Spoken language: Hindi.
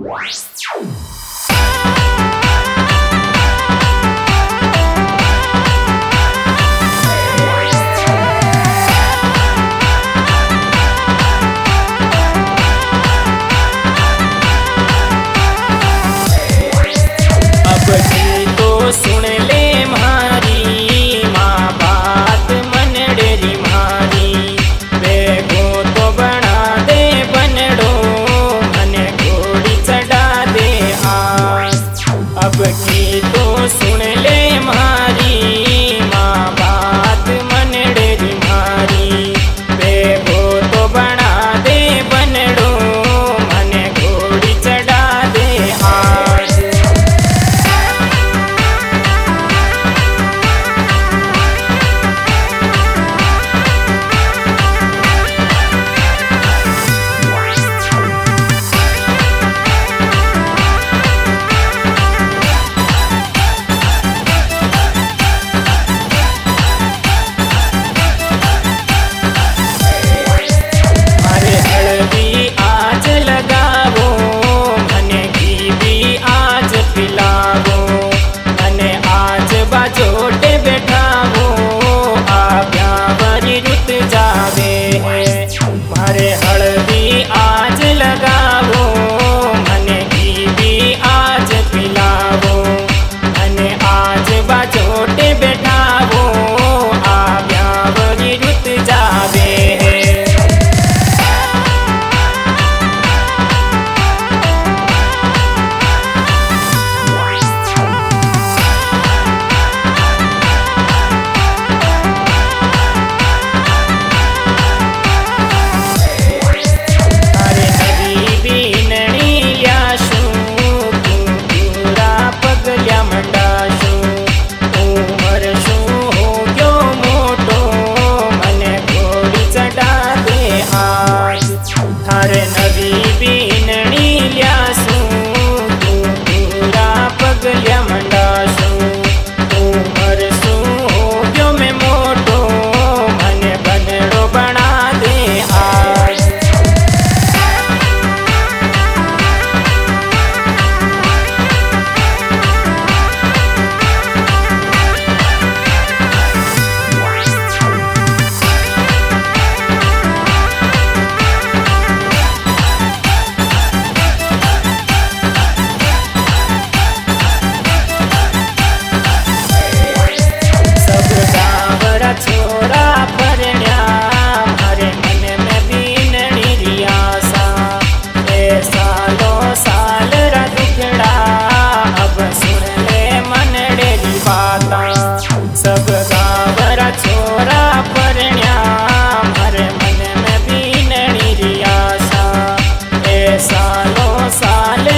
सुन ले मारी माँ बात मनडेरी मारी बेगो तो बना दे बनडो मने घोड़ी चढ़ा दे आज। अब की तो सुन ले मारी माँ बात मनडेरी मारी बेगो तो बना दे बनडो मने घोड़ी चढ़ा दे आज। मारे हल्दी आज लगावो मने घी भी आज पिलावो मने आज बाजोटे बैठावो आ ब्यावरी रुत जावे सब गावरा छोरा परण्या मारे मन में भी नड़ी रियासा ए सालो साल